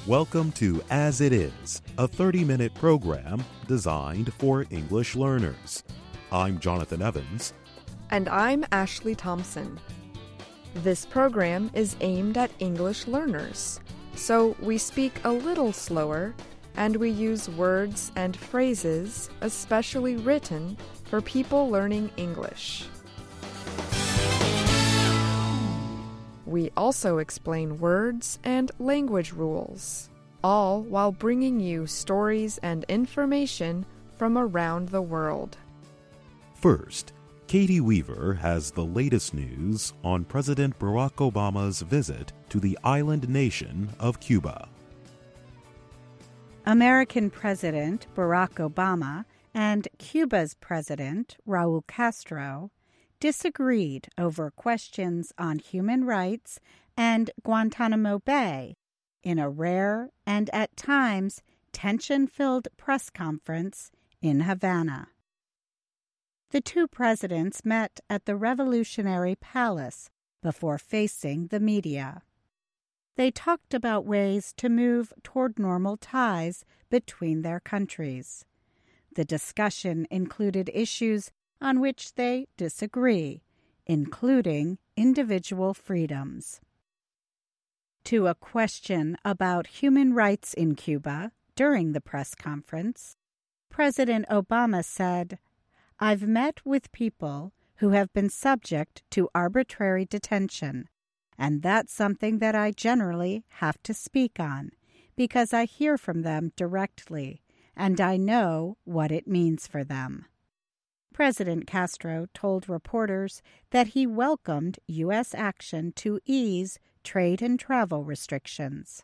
Welcome to As It Is, a 30-minute program designed for English learners. I'm Jonathan Evans. And I'm Ashley Thompson. This program is aimed at English learners, so we speak a little slower and we use words and phrases especially written for people learning English. We also explain words and language rules, all while bringing you stories and information from around the world. First, Katie Weaver has the latest news on President Barack Obama's visit to the island nation of Cuba. American President Barack Obama and Cuba's President Raul Castro disagreed over questions on human rights and Guantanamo Bay in a rare and at times tension-filled press conference in Havana. The two presidents met at the Revolutionary Palace before facing the media. They talked about ways to move toward normal ties between their countries. The discussion included issues on which they disagree, including individual freedoms. To a question about human rights in Cuba during the press conference, President Obama said, "I've met with people who have been subject to arbitrary detention, and that's something that I generally have to speak on, because I hear from them directly, and I know what it means for them." President Castro told reporters that he welcomed U.S. action to ease trade and travel restrictions.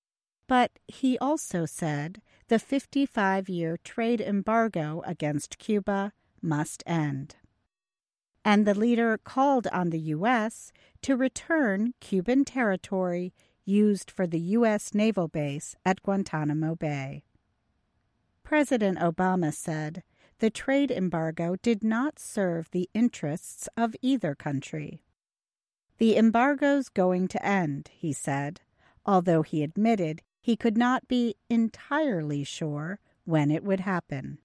But he also said the 55-year trade embargo against Cuba must end. And the leader called on the U.S. to return Cuban territory used for the U.S. naval base at Guantanamo Bay. President Obama said the trade embargo did not serve the interests of either country. The embargo's going to end, he said, although he admitted he could not be entirely sure when it would happen.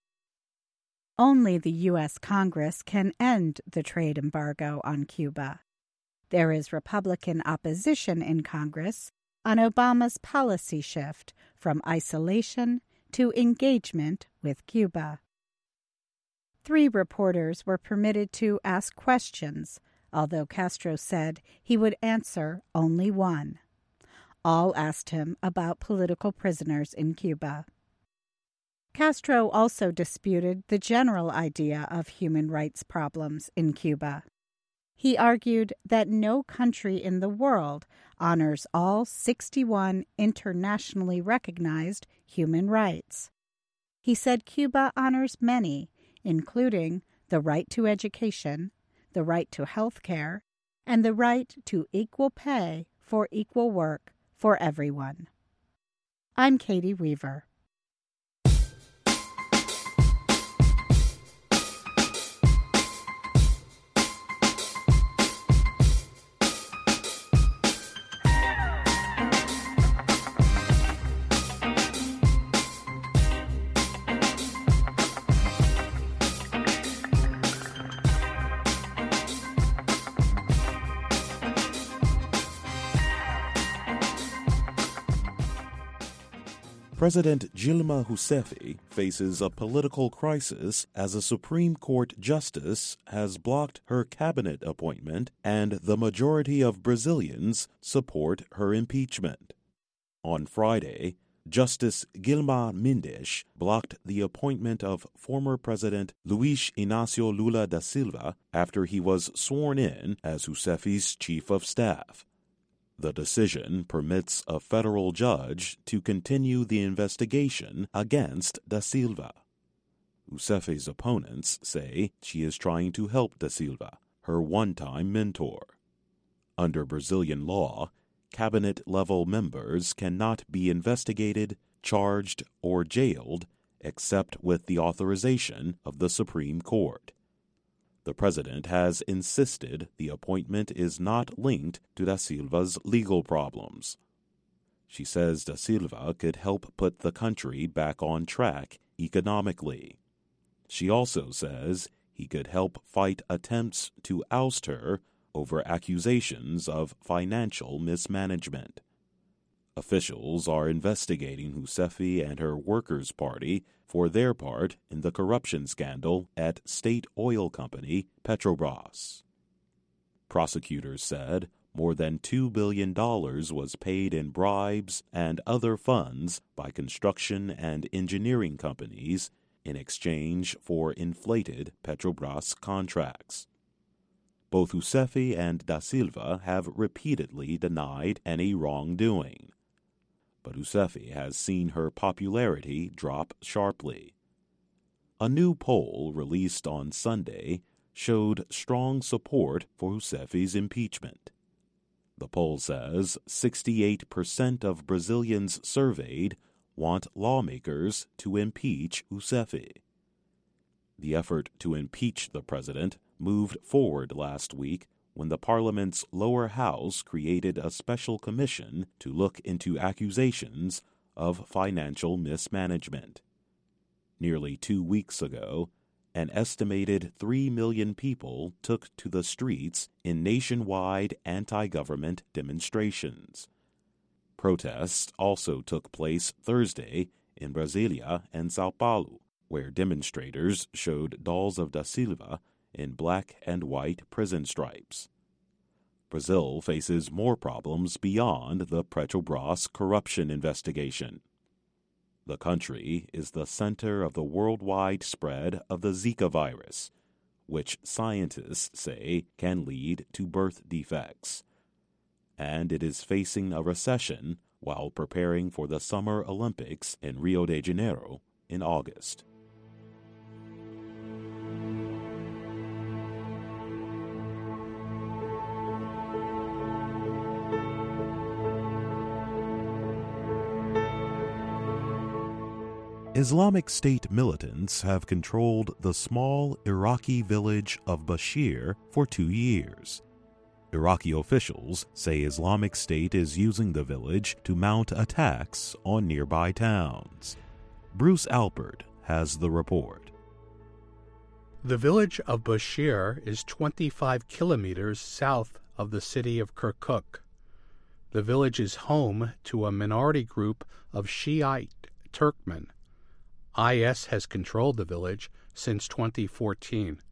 Only the U.S. Congress can end the trade embargo on Cuba. There is Republican opposition in Congress on Obama's policy shift from isolation to engagement with Cuba. 3 reporters were permitted to ask questions, although Castro said he would answer only one. All asked him about political prisoners in Cuba. Castro also disputed the general idea of human rights problems in Cuba. He argued that no country in the world honors all 61 internationally recognized human rights. He said Cuba honors many, including the right to education, the right to health care, and the right to equal pay for equal work for everyone. I'm Katie Weaver. President Dilma Rousseff faces a political crisis as a Supreme Court justice has blocked her cabinet appointment and the majority of Brazilians support her impeachment. On Friday, Justice Gilmar Mendes blocked the appointment of former President Luiz Inácio Lula da Silva after he was sworn in as Rousseff's chief of staff. The decision permits a federal judge to continue the investigation against da Silva. Rousseff's opponents say she is trying to help da Silva, her one-time mentor. Under Brazilian law, cabinet-level members cannot be investigated, charged, or jailed except with the authorization of the Supreme Court. The president has insisted the appointment is not linked to da Silva's legal problems. She says Da Silva could help put the country back on track economically. She also says he could help fight attempts to oust her over accusations of financial mismanagement. Officials are investigating Rousefi and her Workers' Party for their part in the corruption scandal at state oil company Petrobras. Prosecutors said more than $2 billion was paid in bribes and other funds by construction and engineering companies in exchange for inflated Petrobras contracts. Both Rousefi and Da Silva have repeatedly denied any wrongdoing. But Rousefi has seen her popularity drop sharply. A new poll released on Sunday showed strong support for Rousefi's impeachment. The poll says 68% of Brazilians surveyed want lawmakers to impeach Rousefi. The effort to impeach the president moved forward last week when the parliament's lower house created a special commission to look into accusations of financial mismanagement. Nearly 2 weeks ago, an estimated 3 million people took to the streets in nationwide anti-government demonstrations. Protests also took place Thursday in Brasilia and São Paulo, where demonstrators showed dolls of Da Silva in black and white prison stripes. Brazil faces more problems beyond the Petrobras corruption investigation. The country is the center of the worldwide spread of the Zika virus, which scientists say can lead to birth defects. And it is facing a recession while preparing for the Summer Olympics in Rio de Janeiro in August. Islamic State militants have controlled the small Iraqi village of Bashir for 2 years. Iraqi officials say Islamic State is using the village to mount attacks on nearby towns. Bruce Alpert has the report. The village of Bashir is 25 kilometers south of the city of Kirkuk. The village is home to a minority group of Shiite Turkmen. IS has controlled the village since 2014.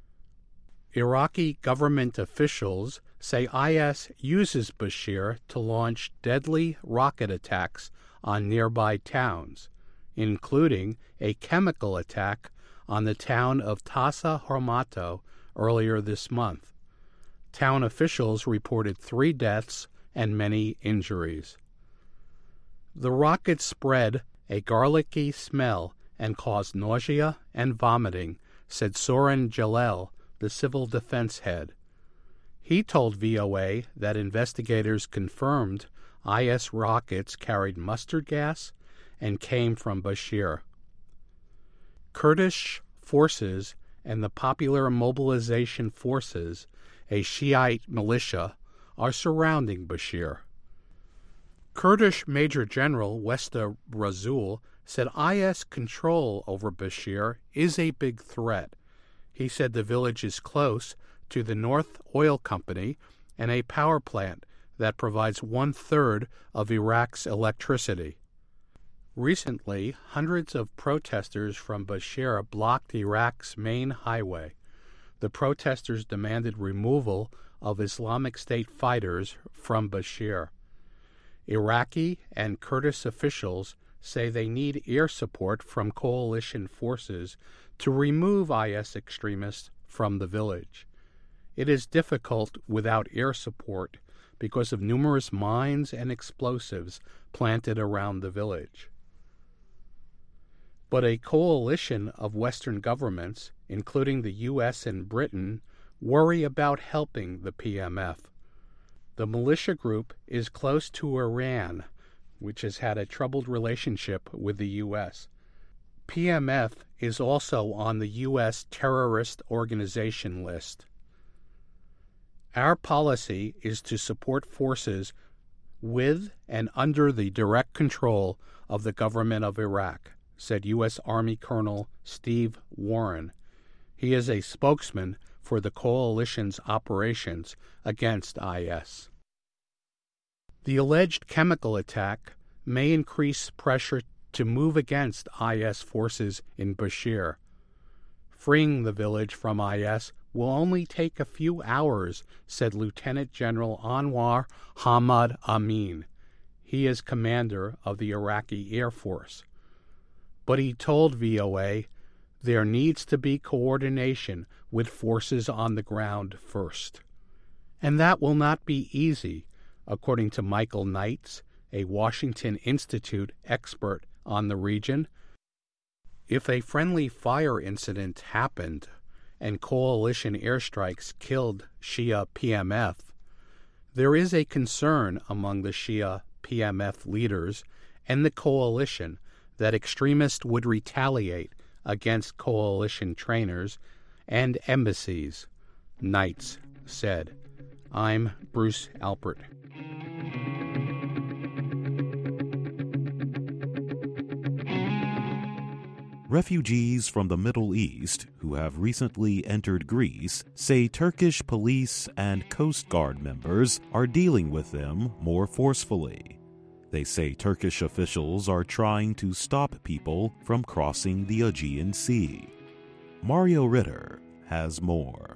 Iraqi government officials say IS uses Bashir to launch deadly rocket attacks on nearby towns, including a chemical attack on the town of Tasa Hormato earlier this month. Town officials reported 3 deaths and many injuries. The rockets spread a garlicky smell and caused nausea and vomiting, said Soren Jalel, the civil defense head. He told VOA that investigators confirmed IS rockets carried mustard gas and came from Bashir. Kurdish forces and the Popular Mobilization Forces, a Shiite militia, are surrounding Bashir. Kurdish Major General Westa Razul said IS control over Bashir is a big threat. He said the village is close to the North Oil Company and a power plant that provides 1/3 of Iraq's electricity. Recently, hundreds of protesters from Bashir blocked Iraq's main highway. The protesters demanded removal of Islamic State fighters from Bashir. Iraqi and Kurdish officials say they need air support from coalition forces to remove IS extremists from the village. It is difficult without air support because of numerous mines and explosives planted around the village. But a coalition of Western governments, including the U.S. and Britain, worry about helping the PMF. The militia group is close to Iran, which has had a troubled relationship with the U.S. PMF is also on the U.S. terrorist organization list. Our policy is to support forces with and under the direct control of the government of Iraq, said U.S. Army Colonel Steve Warren. He is a spokesman for the coalition's operations against IS. The alleged chemical attack may increase pressure to move against IS forces in Bashir. Freeing the village from IS will only take a few hours, said Lieutenant General Anwar Hamad Amin. He is commander of the Iraqi Air Force. But he told VOA there needs to be coordination with forces on the ground first. And that will not be easy, according to Michael Knights, a Washington Institute expert on the region. If a friendly fire incident happened and coalition airstrikes killed Shia PMF, there is a concern among the Shia PMF leaders and the coalition that extremists would retaliate against coalition trainers and embassies, Knights said. I'm Bruce Alpert. Refugees from the Middle East who have recently entered Greece say Turkish police and Coast Guard members are dealing with them more forcefully. They say Turkish officials are trying to stop people from crossing the Aegean Sea. Mario Ritter has more.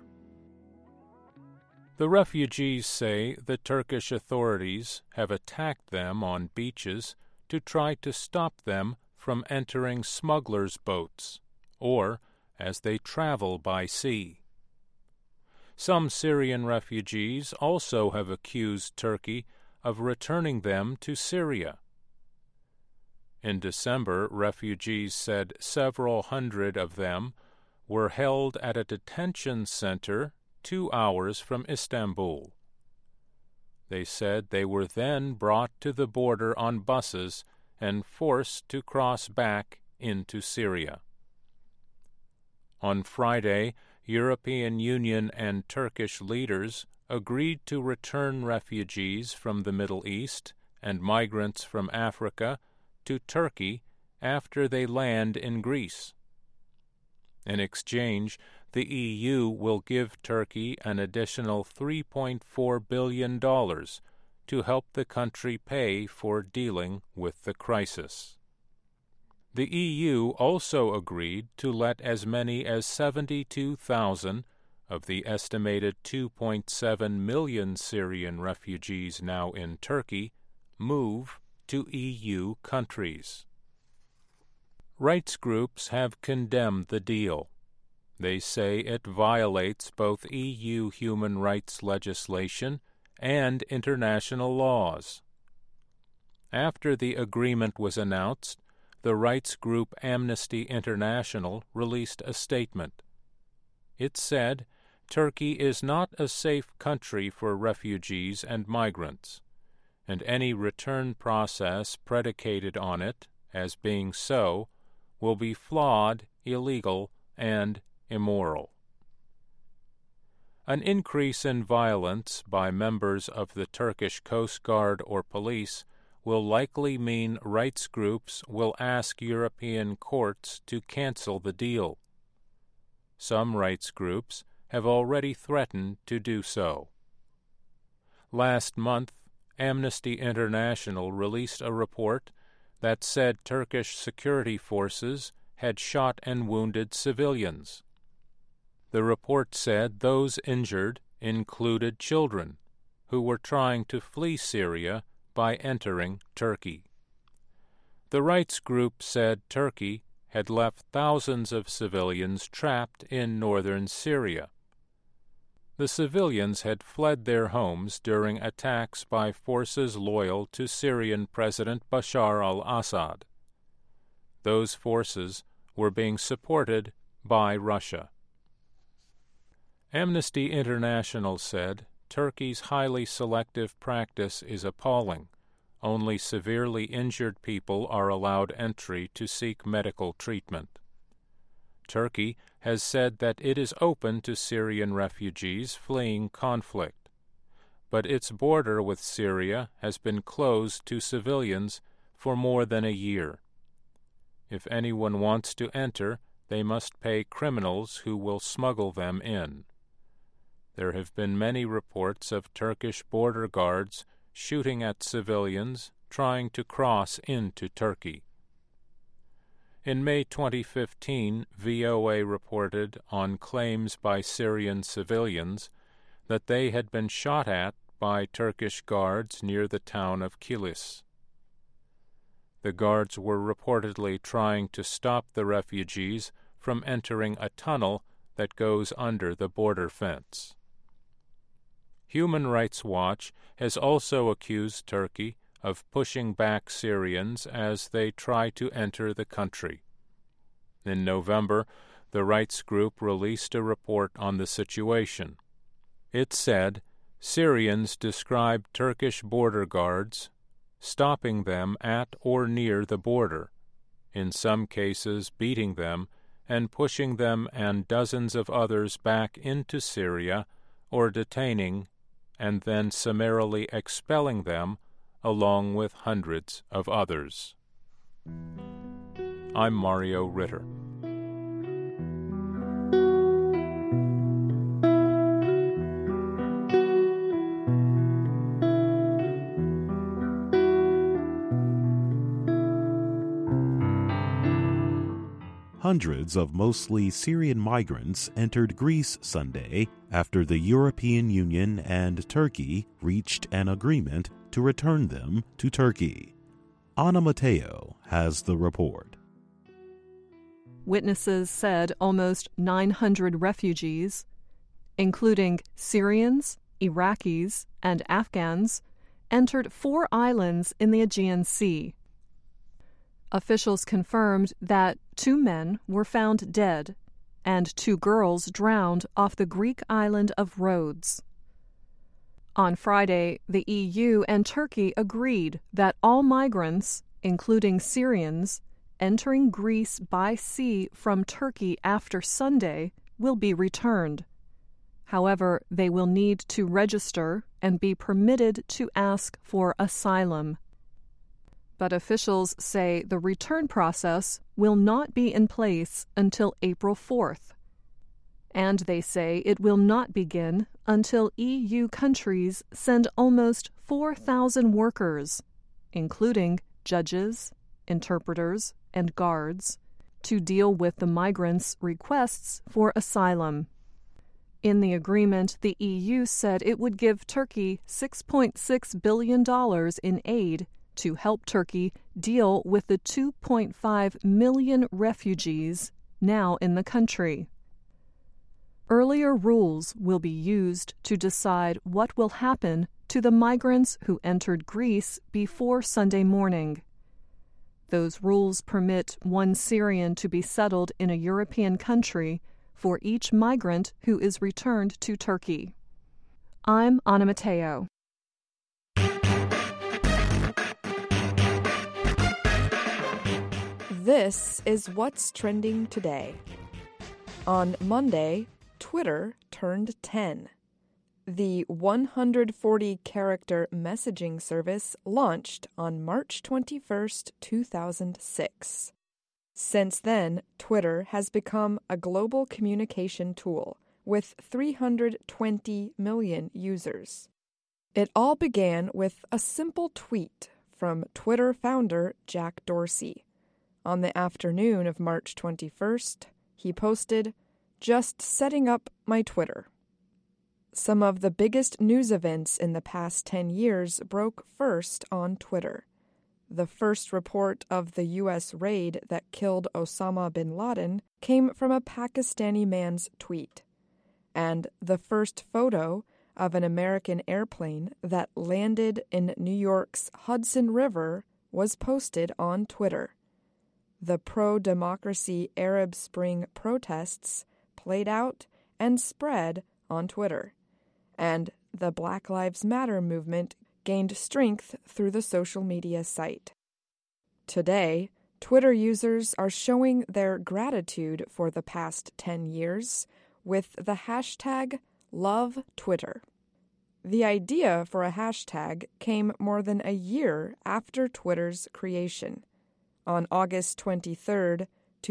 The refugees say the Turkish authorities have attacked them on beaches to try to stop them from entering smugglers' boats, or as they travel by sea. Some Syrian refugees also have accused Turkey of returning them to Syria. In December, refugees said several hundred of them were held at a detention center 2 hours from Istanbul. They said they were then brought to the border on buses and forced to cross back into Syria. On Friday, European Union and Turkish leaders agreed to return refugees from the Middle East and migrants from Africa to Turkey after they land in Greece. In exchange, the EU will give Turkey an additional $3.4 billion to help the country pay for dealing with the crisis. The EU also agreed to let as many as 72,000 of the estimated 2.7 million Syrian refugees now in Turkey move to EU countries. Rights groups have condemned the deal. They say it violates both EU human rights legislation and international laws. After the agreement was announced, the rights group Amnesty International released a statement. It said, Turkey is not a safe country for refugees and migrants, and any return process predicated on it as being so will be flawed, illegal, and immoral. An increase in violence by members of the Turkish Coast Guard or police will likely mean rights groups will ask European courts to cancel the deal. Some rights groups have already threatened to do so. Last month, Amnesty International released a report that said Turkish security forces had shot and wounded civilians. The report said those injured included children who were trying to flee Syria by entering Turkey. The rights group said Turkey had left thousands of civilians trapped in northern Syria. The civilians had fled their homes during attacks by forces loyal to Syrian President Bashar al-Assad. Those forces were being supported by Russia. Amnesty International said Turkey's highly selective practice is appalling. Only severely injured people are allowed entry to seek medical treatment. Turkey has said that it is open to Syrian refugees fleeing conflict, but its border with Syria has been closed to civilians for more than a year. If anyone wants to enter, they must pay criminals who will smuggle them in. There have been many reports of Turkish border guards shooting at civilians trying to cross into Turkey. In May 2015, VOA reported on claims by Syrian civilians that they had been shot at by Turkish guards near the town of Kilis. The guards were reportedly trying to stop the refugees from entering a tunnel that goes under the border fence. Human Rights Watch has also accused Turkey of pushing back Syrians as they try to enter the country. In November, the rights group released a report on the situation. It said Syrians described Turkish border guards stopping them at or near the border, in some cases beating them and pushing them and dozens of others back into Syria, or detaining and then summarily expelling them along with hundreds of others. I'm Mario Ritter. Hundreds of mostly Syrian migrants entered Greece Sunday after the European Union and Turkey reached an agreement to return them to Turkey. Anna Matteo has the report. Witnesses said almost 900 refugees, including Syrians, Iraqis, and Afghans, entered 4 islands in the Aegean Sea. Officials confirmed that 2 men were found dead and 2 girls drowned off the Greek island of Rhodes. On Friday, the EU and Turkey agreed that all migrants, including Syrians, entering Greece by sea from Turkey after Sunday, will be returned. However, they will need to register and be permitted to ask for asylum. But officials say the return process will not be in place until April 4th. And they say it will not begin until EU countries send almost 4,000 workers, including judges, interpreters, and guards, to deal with the migrants' requests for asylum. In the agreement, the EU said it would give Turkey $6.6 billion in aid to help Turkey deal with the 2.5 million refugees now in the country. Earlier rules will be used to decide what will happen to the migrants who entered Greece before Sunday morning. Those rules permit 1 Syrian to be settled in a European country for each migrant who is returned to Turkey. I'm Anna Matteo. This is what's trending today. On Monday, Twitter turned 10. The 140-character messaging service launched on March 21, 2006. Since then, Twitter has become a global communication tool with 320 million users. It all began with a simple tweet from Twitter founder Jack Dorsey. On the afternoon of March 21st, he posted, "Just setting up my Twitter." Some of the biggest news events in the past 10 years broke first on Twitter. The first report of the U.S. raid that killed Osama bin Laden came from a Pakistani man's tweet. And the first photo of an American airplane that landed in New York's Hudson River was posted on Twitter. The pro-democracy Arab Spring protests played out and spread on Twitter, and the Black Lives Matter movement gained strength through the social media site. Today, Twitter users are showing their gratitude for the past 10 years with the hashtag #LoveTwitter. The idea for a hashtag came more than a year after Twitter's creation. On August 23,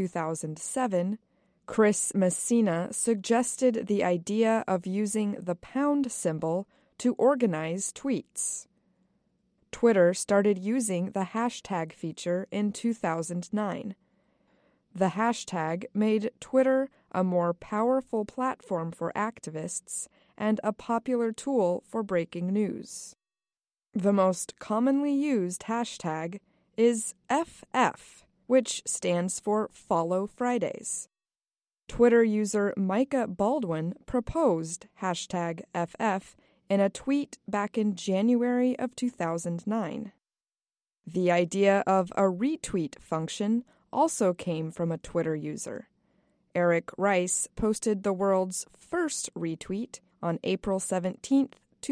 2007, Chris Messina suggested the idea of using the pound symbol to organize tweets. Twitter started using the hashtag feature in 2009. The hashtag made Twitter a more powerful platform for activists and a popular tool for breaking news. The most commonly used hashtag is FF, which stands for Follow Fridays. Twitter user Micah Baldwin proposed hashtag FF in a tweet back in January of 2009. The idea of a retweet function also came from a Twitter user. Eric Rice posted the world's first retweet on April 17,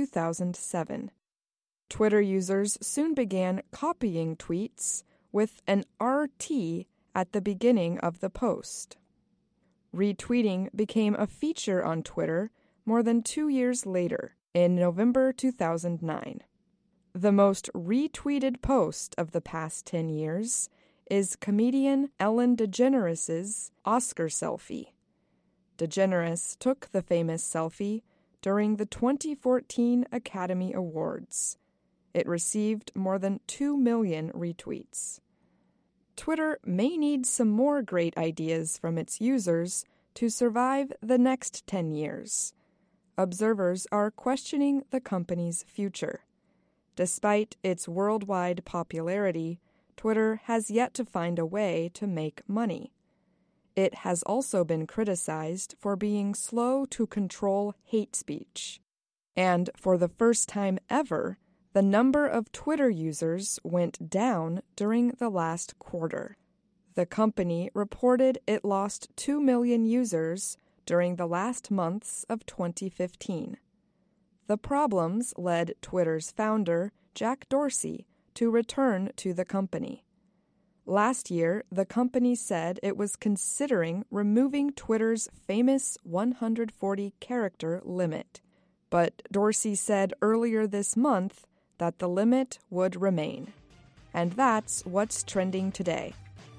2007. Twitter users soon began copying tweets with an RT at the beginning of the post. Retweeting became a feature on Twitter more than 2 years later, in November 2009. The most retweeted post of the past 10 years is comedian Ellen DeGeneres' Oscar selfie. DeGeneres took the famous selfie during the 2014 Academy Awards. It received more than 2 million retweets. Twitter may need some more great ideas from its users to survive the next 10 years. Observers are questioning the company's future. Despite its worldwide popularity, Twitter has yet to find a way to make money. It has also been criticized for being slow to control hate speech. And for the first time ever, the number of Twitter users went down during the last quarter. The company reported it lost 2 million users during the last months of 2015. The problems led Twitter's founder, Jack Dorsey, to return to the company. Last year, the company said it was considering removing Twitter's famous 140-character limit. But Dorsey said earlier this month that the limit would remain. And that's what's trending today.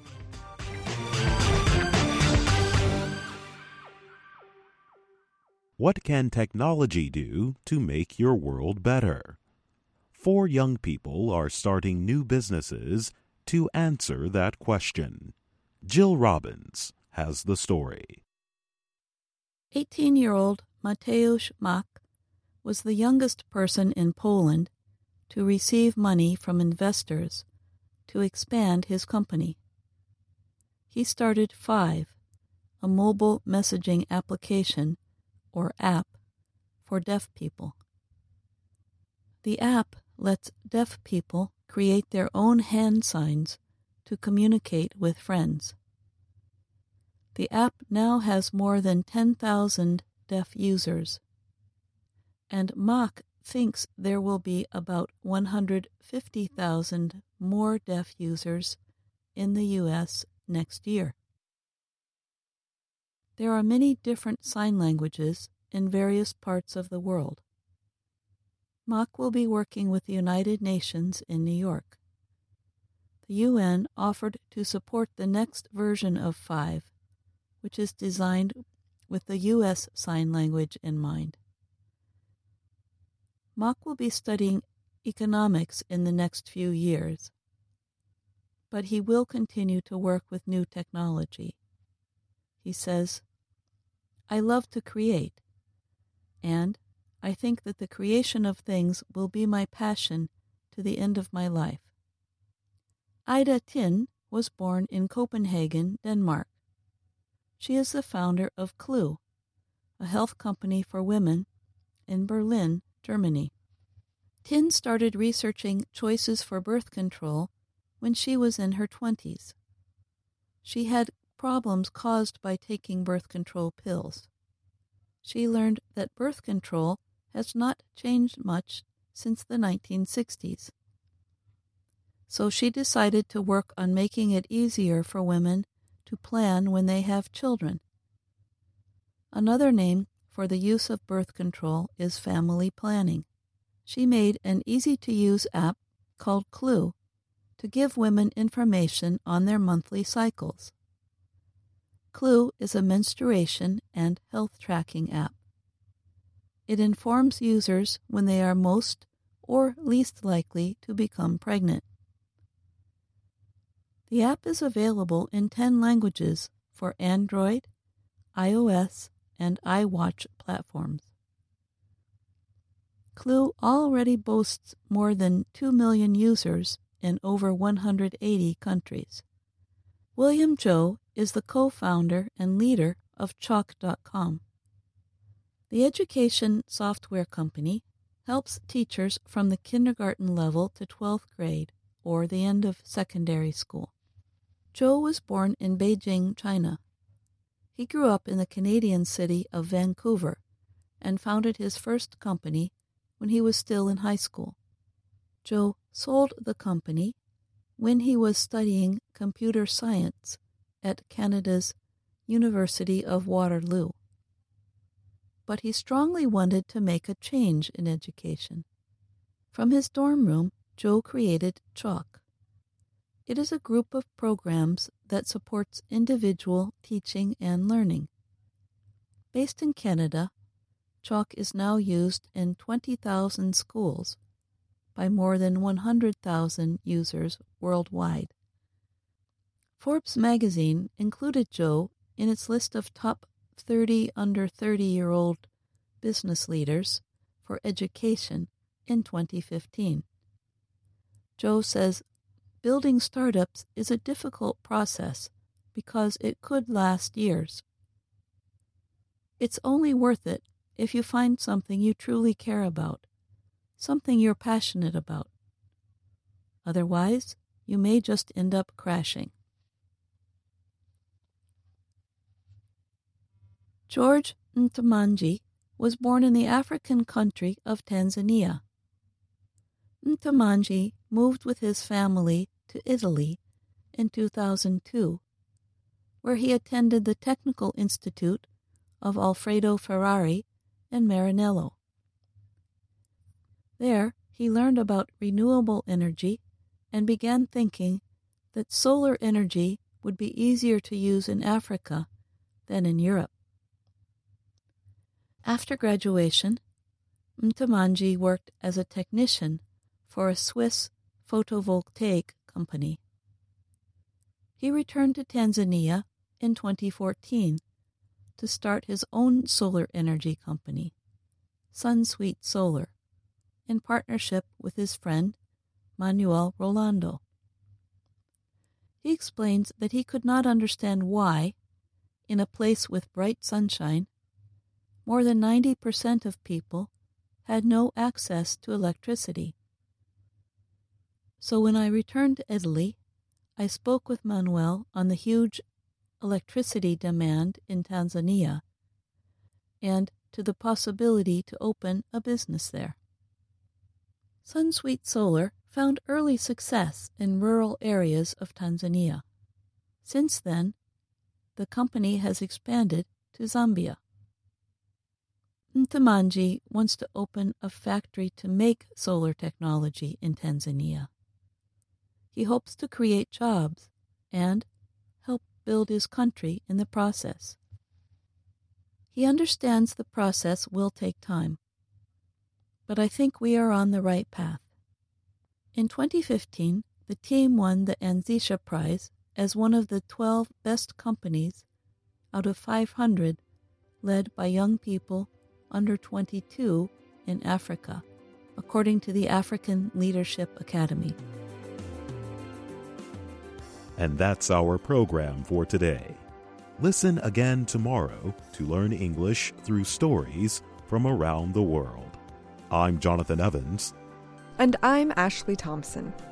What can technology do to make your world better? 4 young people are starting new businesses to answer that question. Jill Robbins has the story. 18-year-old Mateusz Mach was the youngest person in Poland to receive money from investors to expand his company. He started Five, a mobile messaging application, or app, for deaf people. The app lets deaf people create their own hand signs to communicate with friends. The app now has more than 10,000 deaf users, and Mach thinks there will be about 150,000 more deaf users in the U.S. next year. There are many different sign languages in various parts of the world. Mach will be working with the United Nations in New York. The UN offered to support the next version of Five, which is designed with the U.S. Sign Language in mind. Mach will be studying economics in the next few years, but he will continue to work with new technology. He says, "I love to create, and I think that the creation of things will be my passion to the end of my life." Ida Tin was born in Copenhagen, Denmark. She is the founder of Clue, a health company for women in Berlin, Germany. Tin started researching choices for birth control when she was in her 20s. She had problems caused by taking birth control pills. She learned that birth control has not changed much since the 1960s. So she decided to work on making it easier for women to plan when they have children. Another name for the use of birth control is family planning. she made an easy-to-use app called Clue to give women information on their monthly cycles. Clue is a menstruation and health tracking app. It informs users when they are most or least likely to become pregnant. The app is available in 10 languages for Android, iOS, and iWatch platforms. Clue already boasts more than 2 million users in over 180 countries. William Zhou is the co-founder and leader of Chalk.com. The education software company helps teachers from the kindergarten level to 12th grade, or the end of secondary school. Zhou was born in Beijing, China. He grew up in the Canadian city of Vancouver and founded his first company when he was still in high school. Zhou sold the company when he was studying computer science at Canada's University of Waterloo. But he strongly wanted to make a change in education. From his dorm room, Zhou created Chalk. It is a group of programs that supports individual teaching and learning. Based in Canada, Chalk is now used in 20,000 schools by more than 100,000 users worldwide. Forbes magazine included Zhou in its list of top 30 under 30-year-old business leaders for education in 2015. Zhou says, building startups is a difficult process because it could last years. It's only worth it if you find something you truly care about, something you're passionate about. Otherwise, you may just end up crashing. George Ntamangi was born in the African country of Tanzania. Ntamangi moved with his family to Italy in 2002, where he attended the Technical Institute of Alfredo Ferrari in Maranello. There, he learned about renewable energy and began thinking that solar energy would be easier to use in Africa than in Europe. After graduation, Ntamangi worked as a technician for a Swiss photovoltaic company. He returned to Tanzania in 2014 to start his own solar energy company, SunSuite Solar, in partnership with his friend Manuel Rolando. He explains that he could not understand why, in a place with bright sunshine, more than 90% of people had no access to electricity. So when I returned to Italy, I spoke with Manuel on the huge electricity demand in Tanzania and to the possibility to open a business there. SunSuite Solar found early success in rural areas of Tanzania. Since then, the company has expanded to Zambia. Ntamangi wants to open a factory to make solar technology in Tanzania. He hopes to create jobs and help build his country in the process. He understands the process will take time, but I think we are on the right path. In 2015, the team won the Anzisha Prize as one of the 12 best companies out of 500 led by young people under 22 in Africa, according to the African Leadership Academy. And that's our program for today. Listen again tomorrow to learn English through stories from around the world. I'm Jonathan Evans. And I'm Ashley Thompson.